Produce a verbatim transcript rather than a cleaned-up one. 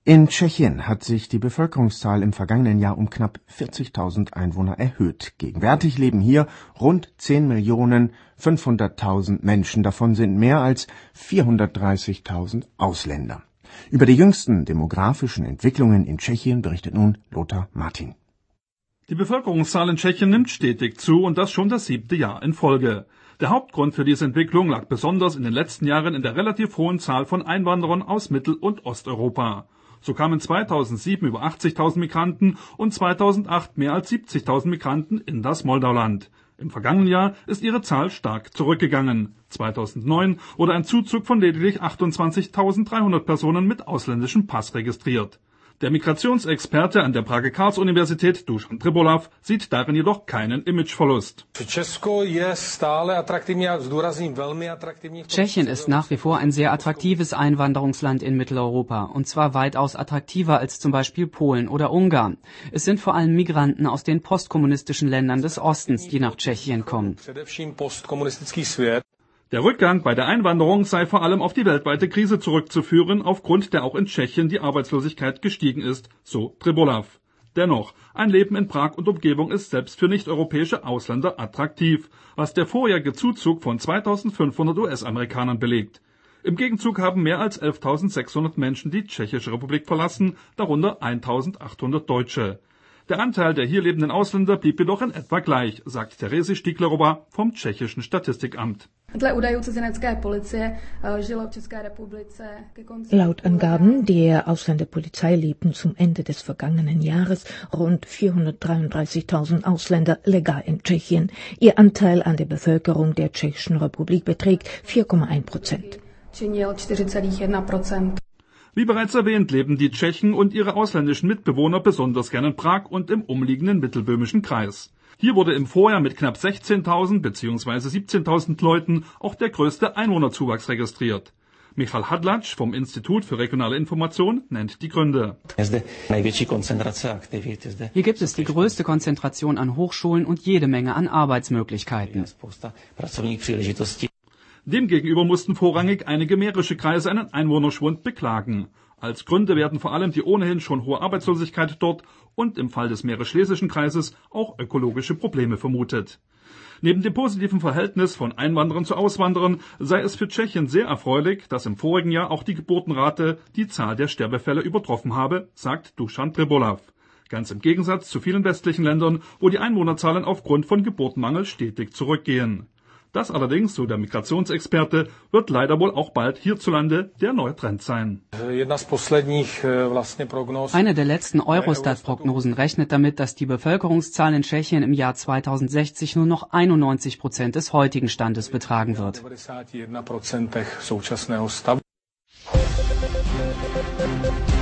In Tschechien hat sich die Bevölkerungszahl im vergangenen Jahr um knapp vierzigtausend Einwohner erhöht. Gegenwärtig leben hier rund zehn Millionen fünfhunderttausend Menschen, davon sind mehr als vierhundertdreißigtausend Ausländer. Über die jüngsten demografischen Entwicklungen in Tschechien berichtet nun Lothar Martin. Die Bevölkerungszahl in Tschechien nimmt stetig zu und das schon das siebte Jahr in Folge. Der Hauptgrund für diese Entwicklung lag besonders in den letzten Jahren in der relativ hohen Zahl von Einwanderern aus Mittel- und Osteuropa. So kamen zweitausendsieben über achtzigtausend Migranten und zweitausendacht mehr als siebzigtausend Migranten in das Moldauland. Im vergangenen Jahr ist ihre Zahl stark zurückgegangen. zweitausendneun wurde ein Zuzug von lediglich achtundzwanzigtausenddreihundert Personen mit ausländischem Pass registriert. Der Migrationsexperte an der Prager Karls-Universität Dušan Tribolav sieht darin jedoch keinen Imageverlust. Tschechien ist nach wie vor ein sehr attraktives Einwanderungsland in Mitteleuropa, und zwar weitaus attraktiver als zum Beispiel Polen oder Ungarn. Es sind vor allem Migranten aus den postkommunistischen Ländern des Ostens, die nach Tschechien kommen. Der Rückgang bei der Einwanderung sei vor allem auf die weltweite Krise zurückzuführen, aufgrund der auch in Tschechien die Arbeitslosigkeit gestiegen ist, so Tribolav. Dennoch, ein Leben in Prag und Umgebung ist selbst für nicht-europäische Ausländer attraktiv, was der vorjährige Zuzug von zweitausendfünfhundert U S-Amerikanern belegt. Im Gegenzug haben mehr als elftausendsechshundert Menschen die Tschechische Republik verlassen, darunter eintausendachthundert Deutsche. Der Anteil der hier lebenden Ausländer blieb jedoch in etwa gleich, sagt Teresie Stiklerova vom tschechischen Statistikamt. Laut Angaben der Ausländerpolizei lebten zum Ende des vergangenen Jahres rund vierhundertdreiunddreißigtausend Ausländer legal in Tschechien. Ihr Anteil an der Bevölkerung der Tschechischen Republik beträgt vier Komma eins Prozent. Wie bereits erwähnt, leben die Tschechen und ihre ausländischen Mitbewohner besonders gern in Prag und im umliegenden mittelböhmischen Kreis. Hier wurde im Vorjahr mit knapp sechzehntausend bzw. siebzehntausend Leuten auch der größte Einwohnerzuwachs registriert. Michal Hadlatsch vom Institut für regionale Information nennt die Gründe. Hier gibt es die größte Konzentration an Hochschulen und jede Menge an Arbeitsmöglichkeiten. Demgegenüber mussten vorrangig einige mährische Kreise einen Einwohnerschwund beklagen. Als Gründe werden vor allem die ohnehin schon hohe Arbeitslosigkeit dort und im Fall des mährisch-schlesischen Kreises auch ökologische Probleme vermutet. Neben dem positiven Verhältnis von Einwanderern zu Auswanderern sei es für Tschechien sehr erfreulich, dass im vorigen Jahr auch die Geburtenrate die Zahl der Sterbefälle übertroffen habe, sagt Dušan Tribolav. Ganz im Gegensatz zu vielen westlichen Ländern, wo die Einwohnerzahlen aufgrund von Geburtenmangel stetig zurückgehen. Das allerdings, so der Migrationsexperte, wird leider wohl auch bald hierzulande der neue Trend sein. Eine der letzten Eurostat-Prognosen rechnet damit, dass die Bevölkerungszahl in Tschechien im Jahr zweitausendsechzig nur noch einundneunzig Prozent des heutigen Standes betragen wird. devadesát jedna procent současného stavu.